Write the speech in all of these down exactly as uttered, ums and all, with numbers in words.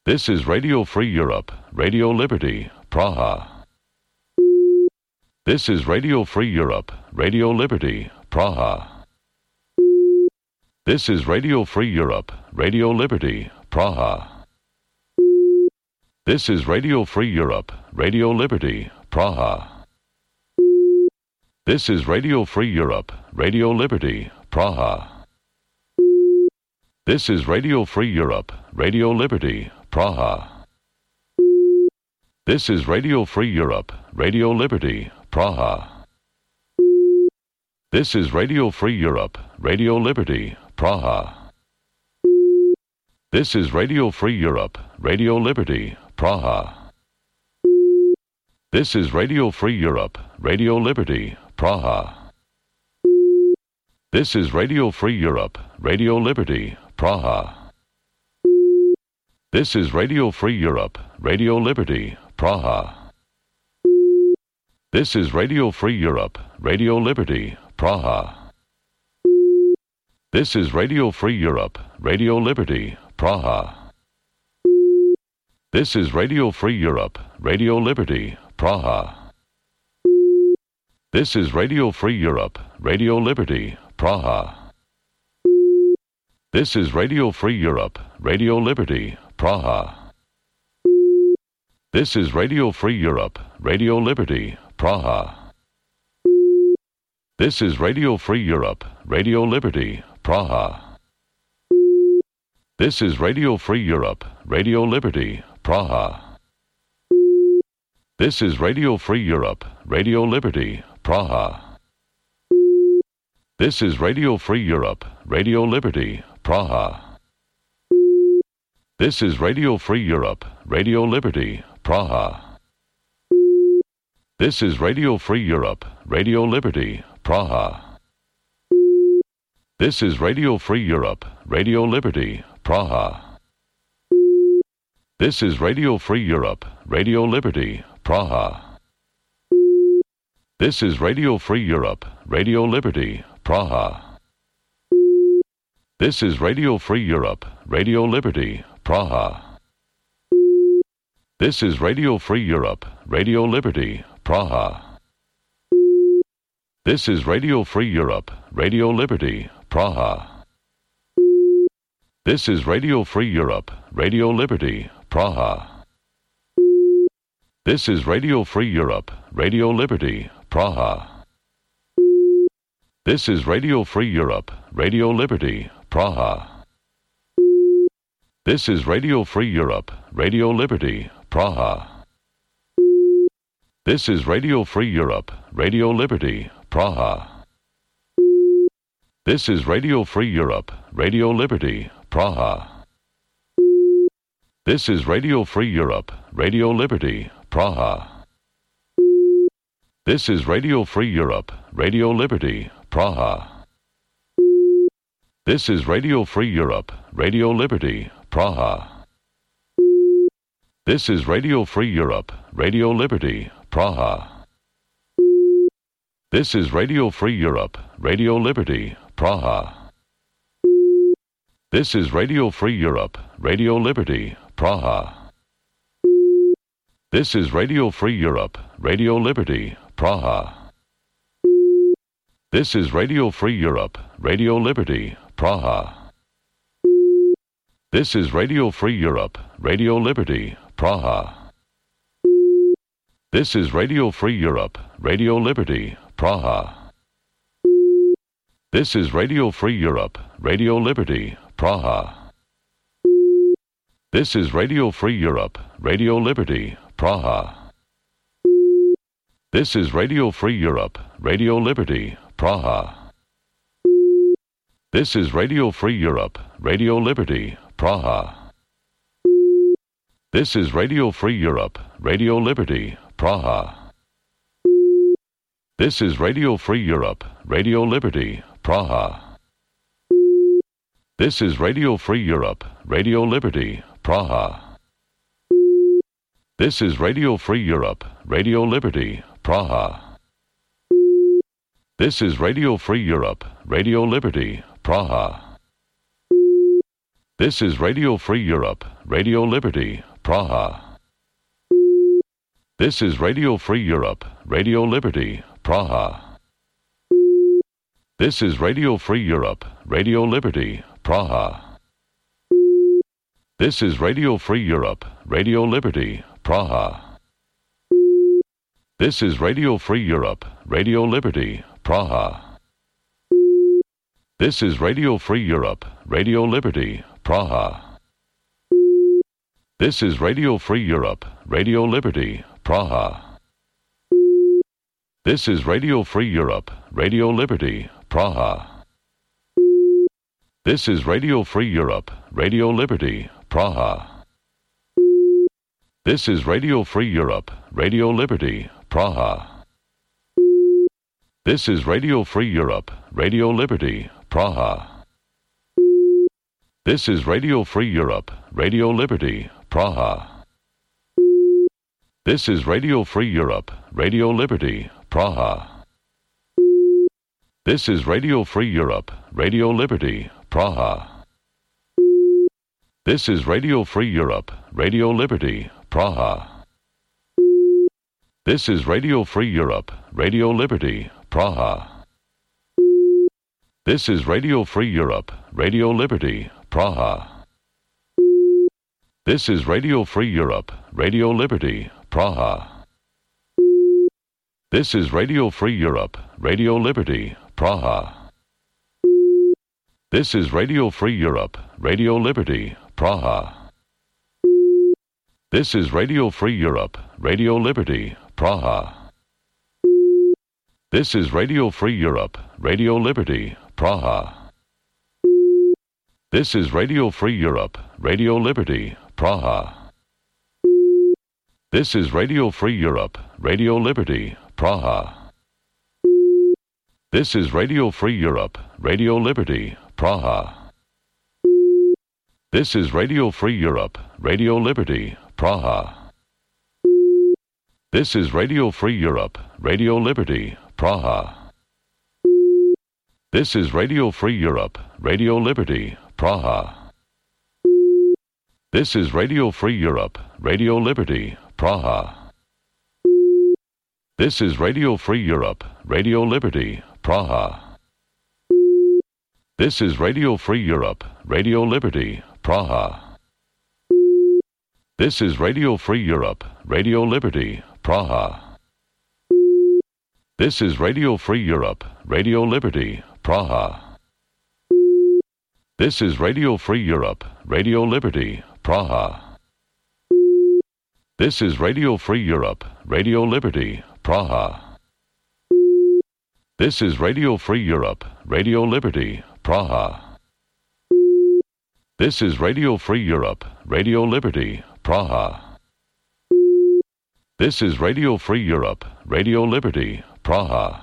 This is Radio Free Europe, Radio Liberty, Praha. This is Radio Free Europe, Radio Liberty, Praha. This is Radio Free Europe, Radio Liberty, Praha. This is Radio Free Europe, Radio Liberty, Praha. This is Radio Free Europe, Radio Liberty, Praha. This is Radio Free Europe, Radio Liberty, Praha. This is Radio Free Europe, Radio Liberty, Praha. This is Radio Free Europe, Radio Liberty, Praha. This is Radio Free Europe, Radio Liberty, Praha. This is Radio Free Europe, Radio Liberty, Praha. This is Radio Free Europe, Radio Liberty, Praha. This is Radio Free Europe, Radio Liberty, Praha. This is Radio Free Europe, Radio Liberty, Praha. This is Radio Free Europe, Radio Liberty, Praha. This is Radio Free Europe, Radio Liberty, Praha. This is Radio Free Europe, Radio Liberty, Praha. This is Radio Free Europe, Radio Liberty, Praha. This is Radio Free Europe, Radio Liberty, Praha. This is Radio Free Europe, Radio Liberty, Praha. This is Radio Free Europe, Radio Liberty, Praha. This is Radio Free Europe, Radio Liberty, Praha. This is Radio Free Europe, Radio Liberty, Praha. This is Radio Free Europe, Radio Liberty, Praha. This is Radio Free Europe, Radio Liberty, Praha. This is Radio Free Europe, Radio Liberty, Praha. This is Radio Free Europe, Radio Liberty, Praha. This is Radio Free Europe, Radio Liberty, Praha. This is Radio Free Europe, Radio Liberty, Praha. This is Radio Free Europe, Radio Liberty, Praha. This is Radio Free Europe, Radio Liberty, Praha. This is Radio Free Europe, Radio Liberty, Praha. This is Radio Free Europe, Radio Liberty, Praha. This is Radio Free Europe, Radio Liberty, Praha. This is Radio Free Europe, Radio Liberty, Praha. This is Radio Free Europe, Radio Liberty, Praha. This is Radio Free Europe, Radio Liberty, Praha. This is Radio Free Europe, Radio Liberty, Praha. This is Radio Free Europe, Radio Liberty, Praha. This is Radio Free Europe, Radio Liberty, Praha. This is Radio Free Europe, Radio Liberty, Praha. This is Radio Free Europe, Radio Liberty, Praha. This is Radio Free Europe, Radio Liberty, Praha. This is Radio Free Europe, Radio Liberty, Praha. This is Radio Free Europe, Radio Liberty, Praha. This is Radio Free Europe, Radio Liberty, Praha. This is Radio Free Europe, Radio Liberty, Praha. This is Radio Free Europe, Radio Liberty, Praha. This is Radio Free Europe, Radio Liberty, Praha. This is Radio Free Europe, Radio Liberty, Praha. This is Radio Free Europe, Radio Liberty, Praha. This is Radio Free Europe, Radio Liberty, Praha. This is Radio Free Europe, Radio Liberty, Praha. This is Radio Free Europe, Radio Liberty, Praha. This is Radio Free Europe, Radio Liberty, Praha. This is Radio Free Europe, Radio Liberty, Praha. This is Radio Free Europe, Radio Liberty, Praha. This is Radio Free Europe, Radio Liberty, Praha. This is Radio Free Europe, Radio Liberty, Praha. This is Radio Free Europe, Radio Liberty, Praha. This is Radio Free Europe, Radio Liberty, Praha. This is Radio Free Europe, Radio Liberty, Praha. This is Radio Free Europe, Radio Liberty, Praha. This is Radio Free Europe, Radio Liberty, Praha. This is Radio Free Europe, Radio Liberty, Praha. This is Radio Free Europe, Radio Liberty, Praha. This is Radio Free Europe, Radio Liberty, Praha. This is Radio Free Europe, Radio Liberty, Praha. This is Radio Free Europe, Radio Liberty, Praha. This is Radio Free Europe, Radio Liberty, Praha. This is Radio Free Europe, Radio Liberty, Praha. This is Radio Free Europe, Radio Liberty, Praha. This is Radio Free Europe, Radio Liberty, Praha. This is Radio Free Europe, Radio Liberty, Praha. This is Radio Free Europe, Radio Liberty, Praha. This is Radio Free Europe, Radio Liberty, Praha. This is Radio Free Europe, Radio Liberty, Praha. This is Radio Free Europe, Radio Liberty, Praha. This is Radio Free Europe, Radio Liberty, Praha. This is Radio Free Europe, Radio Liberty, Praha. This is Radio Free Europe, Radio Liberty, Praha. This is Radio Free Europe, Radio Liberty, Praha. This is Radio Free Europe, Radio Liberty, Praha. This is Radio Free Europe, Radio Liberty, Praha. This is Radio Free Europe, Radio Liberty, Praha. This is Radio Free Europe, Radio Liberty, Praha. This is Radio Free Europe, Radio Liberty, Praha. This is Radio Free Europe, Radio Liberty, Praha. This is Radio Free Europe, Radio Liberty, Praha. This is Radio Free Europe, Radio Liberty, Praha. This is Radio Free Europe, Radio Liberty, Praha. This is Radio Free Europe, Radio Liberty, Praha. This is Radio Free Europe, Radio Liberty, Praha. This is Radio Free Europe, Radio Liberty, Praha.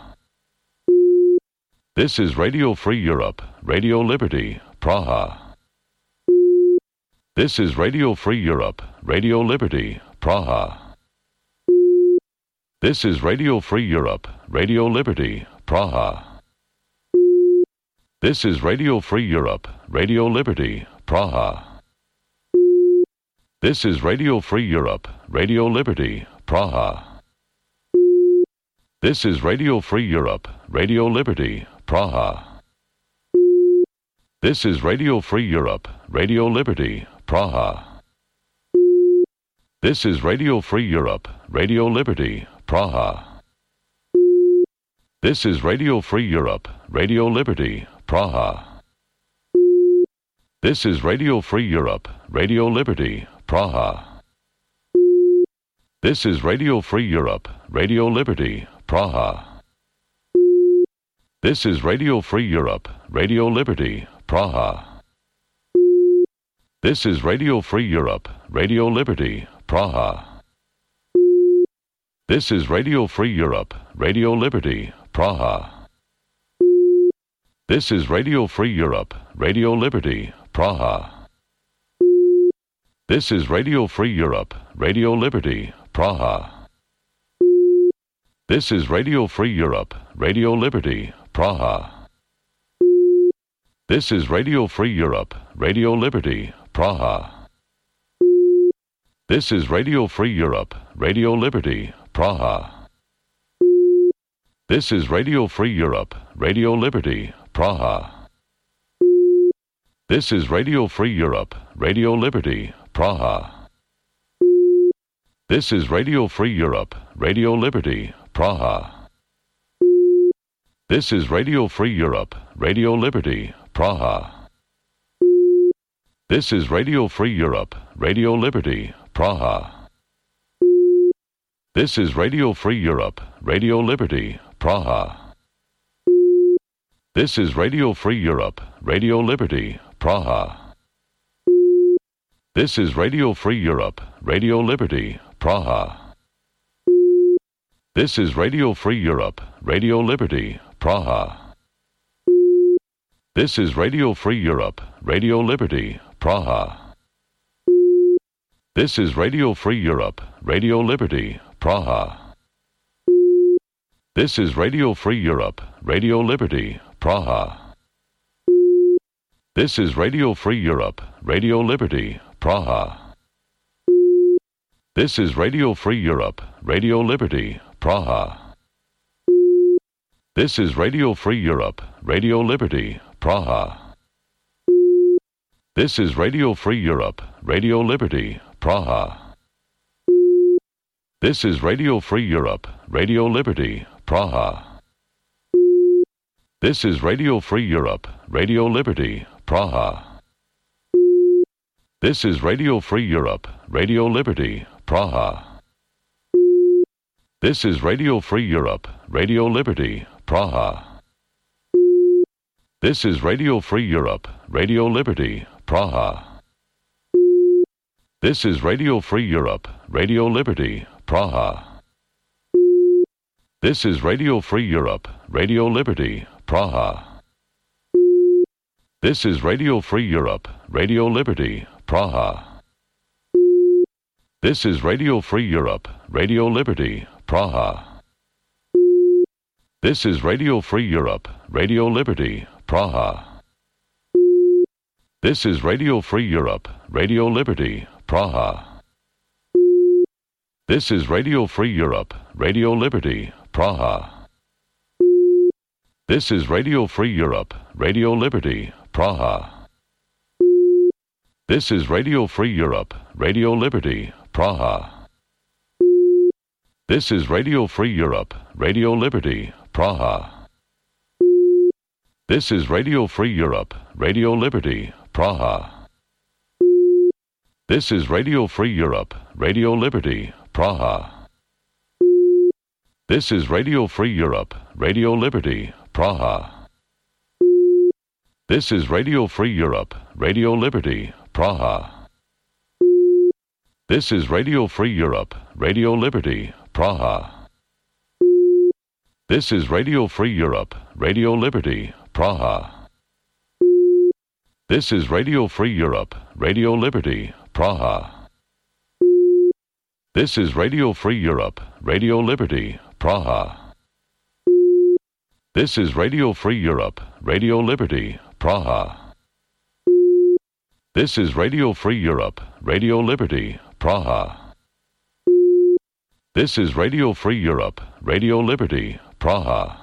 This is Radio Free Europe, Radio Liberty, Praha. This is Radio Free Europe, Radio Liberty, Praha. This is Radio Free Europe, Radio Liberty, Praha. This is Radio Free Europe, Radio Liberty, Praha. This is Radio Free Europe, Radio Liberty, Praha. This is Radio Free Europe, Radio Liberty, Praha. This is Radio Free Europe, Radio Liberty, Praha. This is Radio Free Europe, Radio Liberty, Praha. This is Radio Free Europe, Radio Liberty, Praha. This is Radio Free Europe, Radio Liberty, Praha. This is Radio Free Europe, Radio Liberty, Praha. This is Radio Free Europe, Radio Liberty, Praha. This is Radio Free Europe, Radio Liberty, Praha. This is Radio Free Europe, Radio Liberty, Praha. This is Radio Free Europe, Radio Liberty, Praha. This is Radio Free Europe, Radio Liberty, Praha. This is Radio Free Europe, Radio Liberty, Praha. This is Radio Free Europe, Radio Liberty, Praha. This is Radio Free Europe, Radio Liberty, Praha. This is Radio Free Europe, Radio Liberty, Praha. This is Radio Free Europe, Radio Liberty, Praha. This is Radio Free Europe, Radio Liberty, Praha. This is Radio Free Europe, Radio Liberty, Praha. This is Radio Free Europe, Radio Liberty, Praha. This is Radio Free Europe, Radio Liberty, Praha. This is Radio Free Europe, Radio Liberty, Praha. This is Radio Free Europe, Radio Liberty, Praha. This is Radio Free Europe, Radio Liberty, Praha. This is Radio Free Europe, Radio Liberty, Praha. This is Radio Free Europe, Radio Liberty, Praha. This is Radio Free Europe, Radio Liberty, Praha. This is Radio Free Europe, Radio Liberty, Praha. This is Radio Free Europe, Radio Liberty, Praha. This is Radio Free Europe, Radio Liberty, Praha. This is Radio Free Europe, Radio Liberty, Praha. This is Radio Free Europe, Radio Liberty, Praha. This is Radio Free Europe, Radio Liberty, Praha. This is Radio Free Europe, Radio Liberty, Praha. This is Radio Free Europe, Radio Liberty, Praha. This is Radio Free Europe, Radio Liberty, Praha. This is Radio Free Europe, Radio Liberty, Praha. This is Radio Free Europe, Radio Liberty, Praha. This is Radio Free Europe, Radio Liberty, Praha. This is Radio Free Europe, Radio Liberty, Praha. This is Radio Free Europe, Radio Liberty, Praha. This is Radio Free Europe, Radio Liberty, Praha. This is Radio Free Europe, Radio Liberty, Praha. This is Radio Free Europe, Radio Liberty, Praha. This is Radio Free Europe, Radio Liberty, Praha. This is Radio Free Europe, Radio Liberty, Praha. This is Radio Free Europe, Radio Liberty, Praha. This is Radio Free Europe, Radio Liberty, Praha. This is Radio Free Europe, Radio Liberty, Praha. This is Radio Free Europe, Radio Liberty, Praha. This is Radio Free Europe, Radio Liberty, Praha. This is Radio Free Europe, Radio Liberty, Praha. This is Radio Free Europe, Radio Liberty, Praha. This is Radio Free Europe, Radio Liberty, Praha. This is Radio Free Europe, Radio Liberty, Praha. This is Radio Free Europe, Radio Liberty, Praha. This is Radio Free Europe, Radio Liberty, Praha.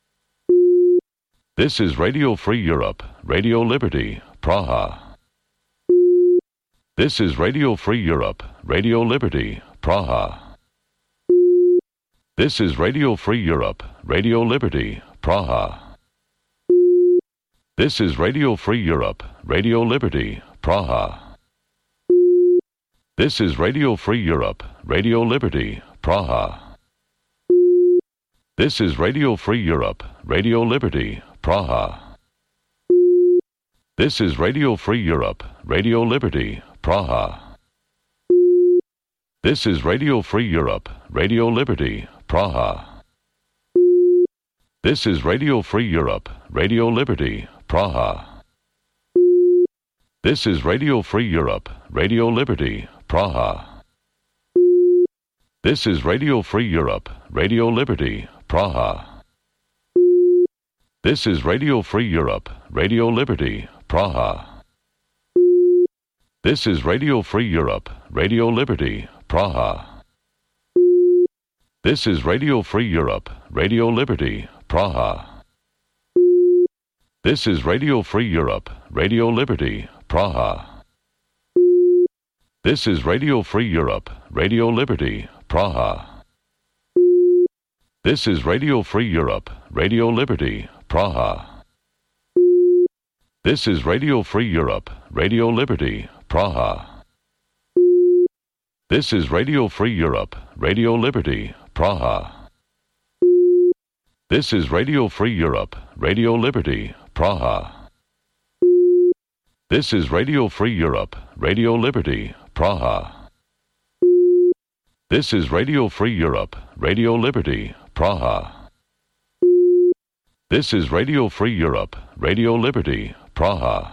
This is Radio Free Europe, Radio Liberty, Praha. This is Radio Free Europe, Radio Liberty, Praha. This is Radio Free Europe, Radio Liberty, Praha. This is Radio Free Europe, Radio Liberty, Praha. This is Radio Free Europe, Radio Liberty, Praha. This is Radio Free Europe, Radio Liberty, Praha. This is Radio Free Europe, Radio Liberty, Praha. This is Radio Free Europe, Radio Liberty, Praha. This is Radio Free Europe, Radio Liberty, Praha. This is Radio Free Europe, Radio Liberty, Praha. This is Radio Free Europe, Radio Liberty, Praha. This is Radio Free Europe, Radio Liberty, Praha. This is Radio Free Europe, Radio Liberty, Praha. This is Radio Free Europe, Radio Liberty, Praha. This is Radio Free Europe, Radio Liberty, Praha. This is Radio Free Europe, Radio Liberty, Praha. This is Radio Free Europe, Radio Liberty, Praha. This is Radio Free Europe, Radio Liberty, Praha. This is Radio Free Europe, Radio Liberty, Praha. This is Radio Free Europe, Radio Liberty, Praha. This is Radio Free Europe, Radio Liberty, Praha. This is Radio Free Europe, Radio Liberty, Praha. This is Radio Free Europe, Radio Liberty, Praha.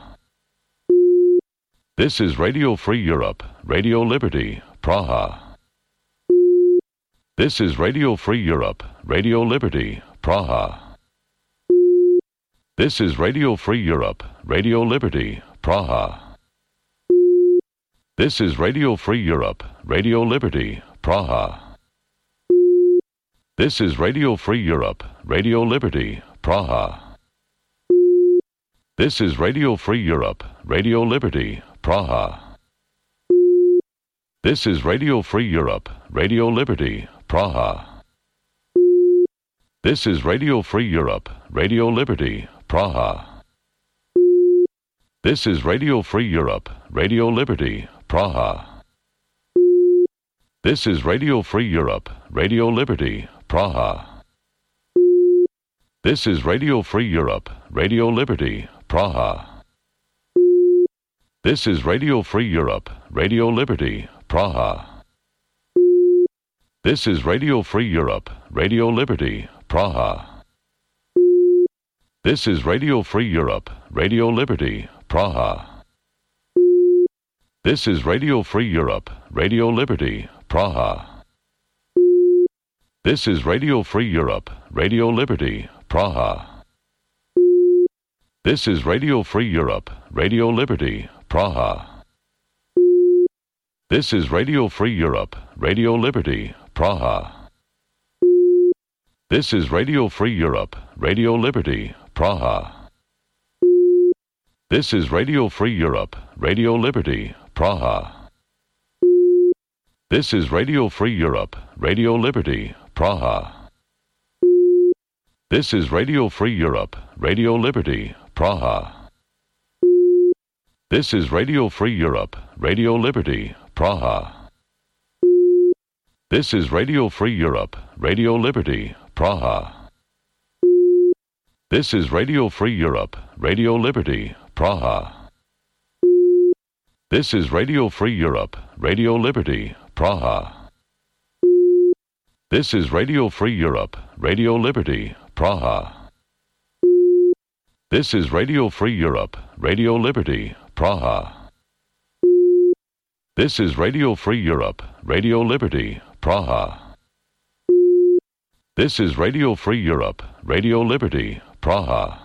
This is Radio Free Europe, Radio Liberty, Praha. This is Radio Free Europe, Radio Liberty, Praha. This is Radio Free Europe, Radio Liberty, Praha. This is Radio Free Europe, Radio Liberty, Praha. This is Radio Free Europe, Radio Liberty, Praha. This is Radio Free Europe, Radio Liberty, Praha. This is Radio Free Europe, Radio Liberty, Praha. This is Radio Free Europe, Radio Liberty, Praha. This is Radio Free Europe, Radio Liberty, Praha. This is Radio Free Europe, Radio Liberty, Praha. This is Radio Free Europe, Radio Liberty, Praha. This is Radio Free Europe, Radio Liberty, Praha. This is Radio Free Europe, Radio Liberty, Praha. This is Radio Free Europe, Radio Liberty, Praha. This is Radio Free Europe, Radio Liberty, Praha. This is Radio Free Europe, Radio Liberty, Praha. This is Radio Free Europe, Radio Liberty, Praha. This is Radio Free Europe, Radio Liberty, Praha. This is Radio Free Europe, Radio Liberty, Praha. This is Radio Free Europe, Radio Liberty, Praha. This is Radio Free Europe, Radio Liberty, Praha. This is Radio Free Europe, Radio Liberty, Praha. This is Radio Free Europe, Radio Liberty, Praha. This is Radio Free Europe, Radio Liberty, Praha. This is Radio Free Europe, Radio Liberty, Praha. This is Radio Free Europe, Radio Liberty, Praha. This is Radio Free Europe, Radio Liberty, Praha. This is Radio Free Europe, Radio Liberty, Praha. This is Radio Free Europe, Radio Liberty, Praha. This is Radio Free Europe, Radio Liberty, Praha.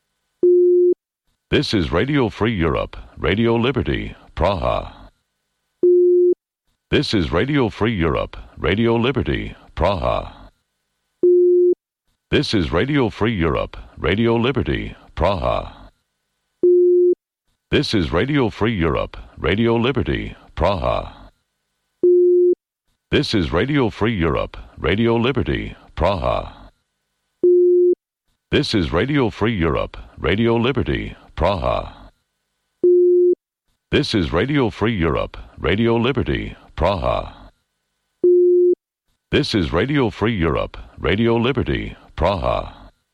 This is Radio Free Europe, Radio Liberty, Praha. This is Radio Free Europe, Radio Liberty, Praha. This is Radio Free Europe, Radio Liberty, Praha. This is Radio Free Europe, Radio Liberty, Praha. This is Radio Free Europe, Radio Liberty, Praha. This is Radio Free Europe, Radio Liberty, Praha. This is Radio Free Europe, Radio Liberty, Praha. This is Radio Free Europe, Radio Liberty, Praha.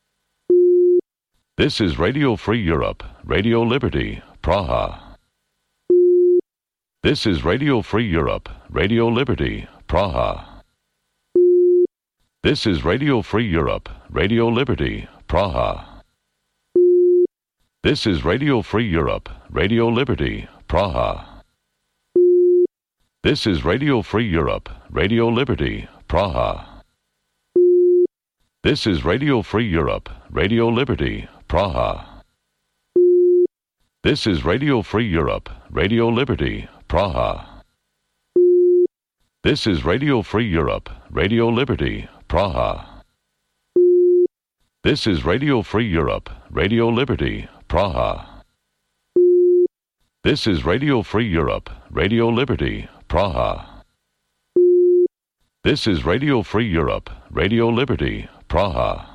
This is Radio Free Europe, Radio Liberty, Praha. This is Radio Free Europe, Radio Liberty, Praha. This is Radio Free Europe, Radio Liberty, Praha. This is Radio Free Europe, Radio Liberty, Praha. This is Radio Free Europe, Radio Liberty, Praha. This is Radio Free Europe, Radio Liberty, Praha. This is Radio Free Europe, Radio Liberty, Praha. This is Radio Free Europe, Radio Liberty, Praha. This is Radio Free Europe, Radio Liberty, Praha. This is Radio Free Europe, Radio Liberty, Praha. This is Radio Free Europe, Radio Liberty, Praha.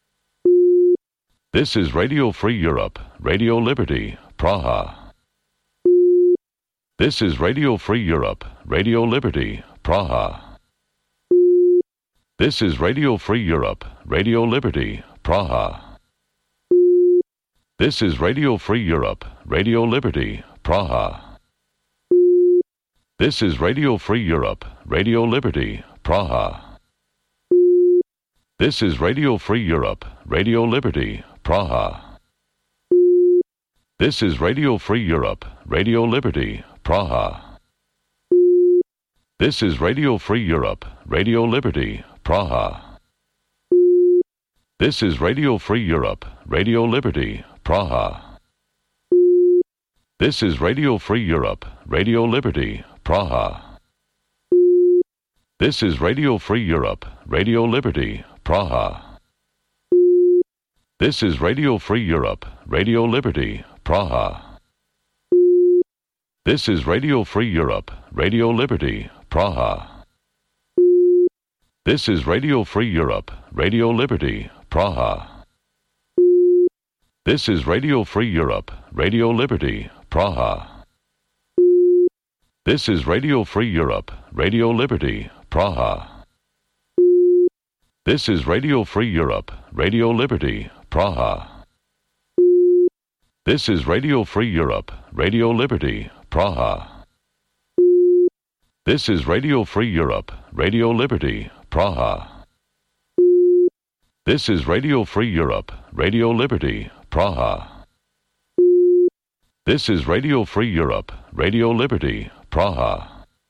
This is Radio Free Europe, Radio Liberty, Praha. This is Radio Free Europe, Radio Liberty, Praha. This is Radio Free Europe, Radio Liberty, Praha. This is Radio Free Europe, Radio Liberty, Praha. This is Radio Free Europe, Radio Liberty, Praha. This is Radio Free Europe, Radio Liberty, Praha. This is Radio Free Europe, Radio Liberty, Praha. This is Radio Free Europe, Radio Liberty, Praha. This is Radio Free Europe, Radio Liberty, Praha. This is Radio Free Europe, Radio Liberty, Praha. This is Radio Free Europe, Radio Liberty, Praha. This is Radio Free Europe, Radio Liberty, Praha. This is Radio Free Europe, Radio Liberty, Praha. This is Radio Free Europe, Radio Liberty, Praha. This is Radio Free Europe, Radio Liberty, Praha. This is Radio Free Europe, Radio Liberty, Praha. This is Radio Free Europe, Radio Liberty, Praha. This is Radio Free Europe, Radio Liberty, Praha. This is Radio Free Europe, Radio Liberty, Praha. This is Radio Free Europe, Radio Liberty, Praha. This is Radio Free Europe, Radio Liberty, Praha.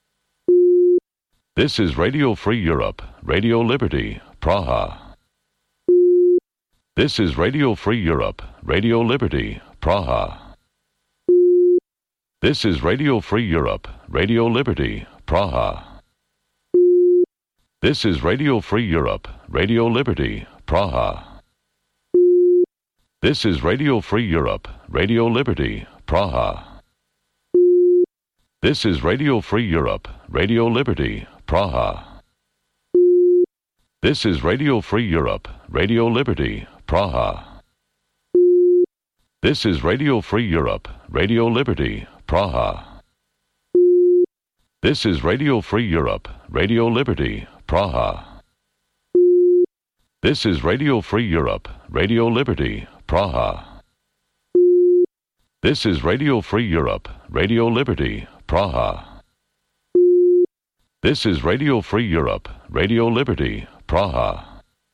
This is Radio Free Europe, Radio Liberty, Praha. This is Radio Free Europe, Radio Liberty, Praha. This is Radio Free Europe, Radio Liberty, Praha. This is Radio Free Europe, Radio Liberty, Praha. This is Radio Free Europe, Radio Liberty, Praha. This is Radio Free Europe, Radio Liberty, Praha. This is Radio Free Europe, Radio Liberty, Praha. This is Radio Free Europe, Radio Liberty, Praha. This is Radio Free Europe, Radio Liberty, Praha. This is Radio Free Europe, Radio Liberty, Praha. This is Radio Free Europe, Radio Liberty, Praha. This is Radio Free Europe, Radio Liberty, Praha.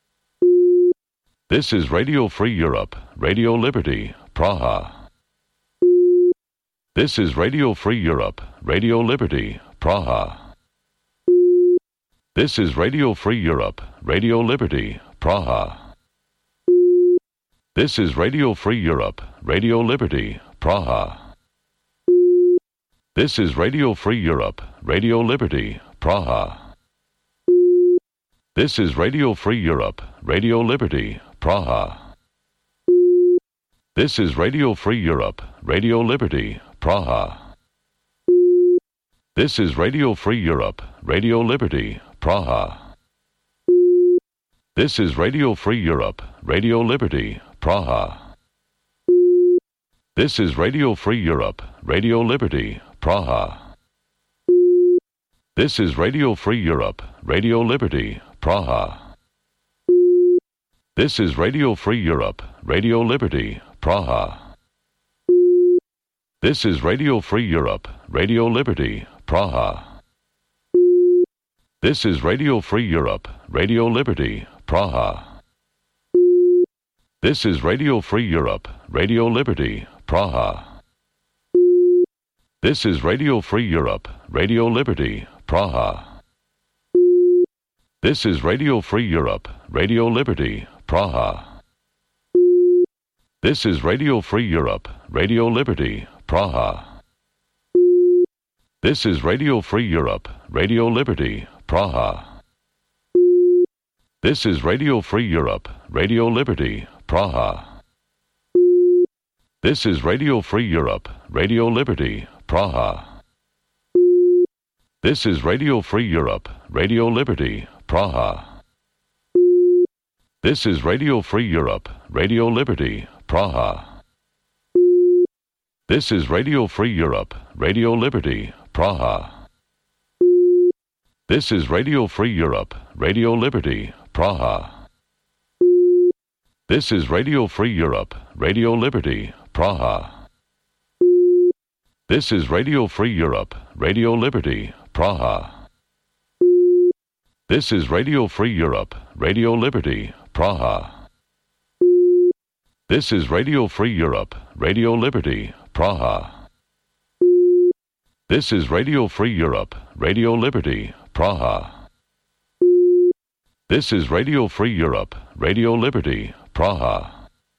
This is Radio Free Europe, Radio Liberty, Praha. This is Radio Free Europe, Radio Liberty, Praha. This is Radio Free Europe, Radio Liberty, Praha. This is Radio Free Europe, Radio Liberty, Praha. This is Radio Free Europe, Radio Liberty, Praha. This is Radio Free Europe, Radio Liberty, Praha. This is Radio Free Europe, Radio Liberty, Praha. This is Radio Free Europe, Radio Liberty, Praha. This is Radio Free Europe, Radio Liberty, Praha. This is Radio Free Europe, Radio Liberty, Praha. This is Radio Free Europe, Radio Liberty, Praha. This is Radio Free Europe, Radio Liberty, Praha. This is Radio Free Europe, Radio Liberty, Praha. This is Radio Free Europe, Radio Liberty, Praha. This is Radio Free Europe, Radio Liberty, Praha. This is Radio Free Europe, Radio Liberty, Praha. This is Radio Free Europe, Radio Liberty, Praha. This is Radio Free Europe, Radio Liberty, Praha. This is Radio Free Europe, Radio Liberty, Praha. This is Radio Free Europe, Radio Liberty, Praha. This is Radio Free Europe, Radio Liberty, Praha. This is Radio Free Europe, Radio Liberty, Praha. This is Radio Free Europe, Radio Liberty, Praha. This is Radio Free Europe, Radio Liberty, Praha. This is Radio Free Europe, Radio Liberty, Praha. This is Radio Free Europe, Radio Liberty, Praha. This is Radio Free Europe, Radio Liberty, Praha. This is Radio Free Europe, Radio Liberty, Praha. This is Radio Free Europe, Radio Liberty, Praha. This is Radio Free Europe, Radio Liberty, Praha. This is Radio Free Europe, Radio Liberty, Praha.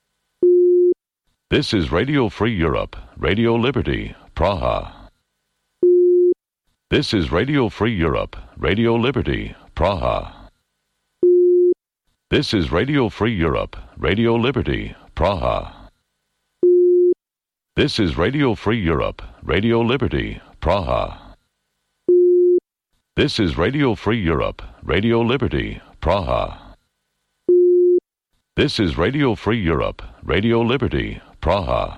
This is Radio Free Europe, Radio Liberty, Praha. This is Radio Free Europe, Radio Liberty, Praha. This is Radio Free Europe, Radio Liberty, Praha. This is Radio Free Europe, Radio Liberty, Praha. This is Radio Free Europe, Radio Liberty, Praha. This is Radio Free Europe, Radio Liberty, Praha.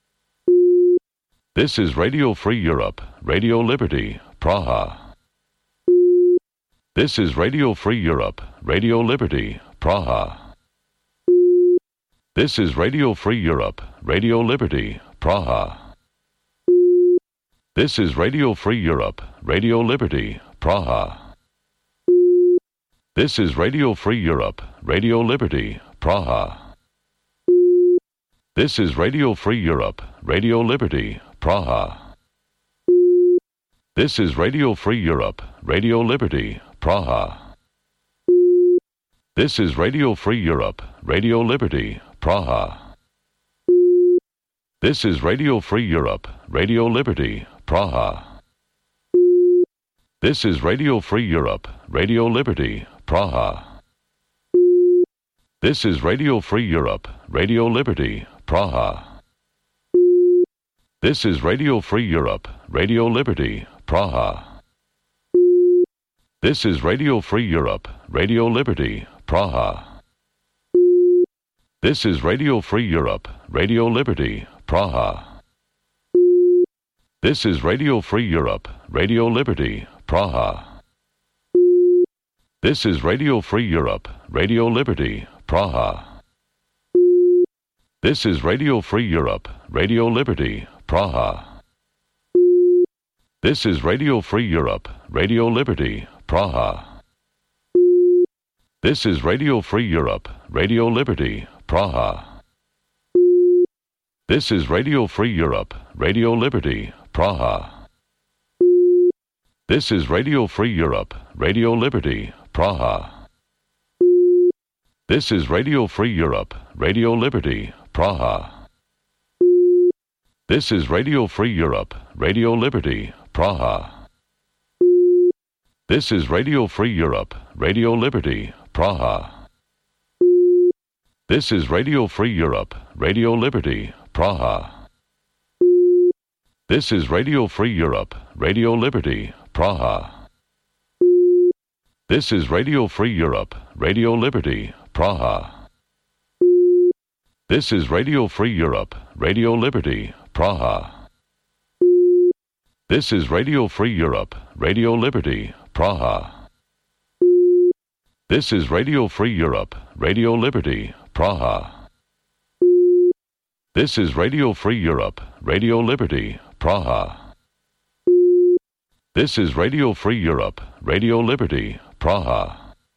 This is Radio Free Europe, Radio Liberty, Praha. This is Radio Free Europe, Radio Liberty, Praha. This is Radio Free Europe, Radio Liberty, Praha. This is Radio Free Europe, Radio Liberty, Praha. This is Radio Free Europe, Radio Liberty, Praha. This is Radio Free Europe, Radio Liberty, Praha. This is Radio Free Europe, Radio Liberty, Praha. This is Radio Free Europe, Radio Liberty, Praha. This is Radio Free Europe, Radio Liberty, Praha. This is Radio Free Europe, Radio Liberty, Praha. This is Radio Free Europe, Radio Liberty, Praha. This is Radio Free Europe, Radio Liberty, Praha. This is Radio Free Europe, Radio Liberty, Praha. This is Radio Free Europe, Radio Liberty, Praha. This is Radio Free Europe, Radio Liberty, Praha. This is Radio Free Europe, Radio Liberty, Praha. This is Radio Free Europe, Radio Liberty, Praha. This is Radio Free Europe, Radio Liberty, Praha. This is Radio Free Europe, Radio Liberty, Praha. This is Radio Free Europe, Radio Liberty, Praha. This is Radio Free Europe, Radio Liberty, Praha. This is Radio Free Europe, Radio Liberty, Praha. This is Radio Free Europe, Radio Liberty, Praha. This is Radio Free Europe, Radio Liberty, Praha. This is Radio Free Europe, Radio Liberty, Praha. This is Radio Free Europe, Radio Liberty, Praha. This is Radio Free Europe, Radio Liberty, Praha. This is Radio Free Europe, Radio Liberty, Praha. This is Radio Free Europe, Radio Liberty, Praha. This is Radio Free Europe, Radio Liberty, Praha. This is Radio Free Europe, Radio Liberty, Praha. This is Radio Free Europe, Radio Liberty, Praha.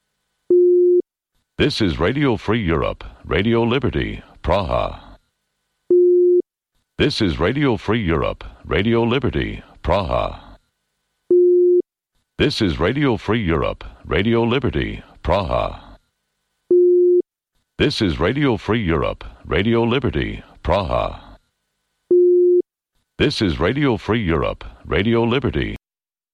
This is Radio Free Europe, Radio Liberty, Praha. This is Radio Free Europe, Radio Liberty, Praha. This is Radio Free Europe, Radio Liberty, Praha. This is Radio Free Europe, Radio Liberty, Praha. This is Radio Free Europe, Radio Liberty.